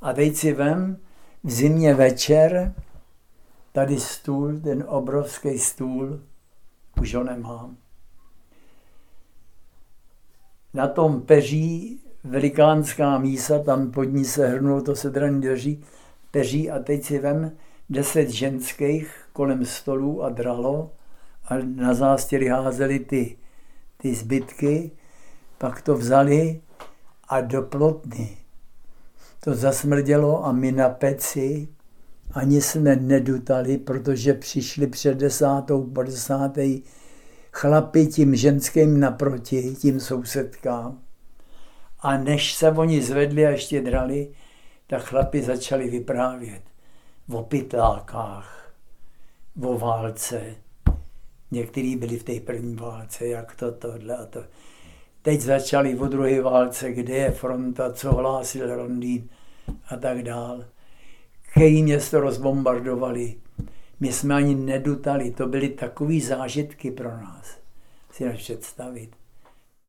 A teď si vem, v zimě večer, tady stůl, ten obrovský stůl, už ho nemám. Na tom peří velikánská mísa, tam pod ní se hrnulo, to se teda drží, peří a teď si vem 10 ženských kolem stolů a dralo a na zástěry házeli ty zbytky, pak to vzali a do plotny. To zasmrdělo a my na peci ani jsme nedutali, protože přišli před 10. po 10. chlapi tím ženským naproti, tím sousedkám. A než se oni zvedli a ještě drali, tak chlapi začali vyprávět o pytlákách, o válce. Někteří byli v té první válce, jak tohle a to. Teď začali o druhé válce, kde je fronta, co hlásil Rondýn a tak dál. Který město rozbombardovali. My jsme ani nedutali, to byly takové zážitky pro nás. Si nepředstavit.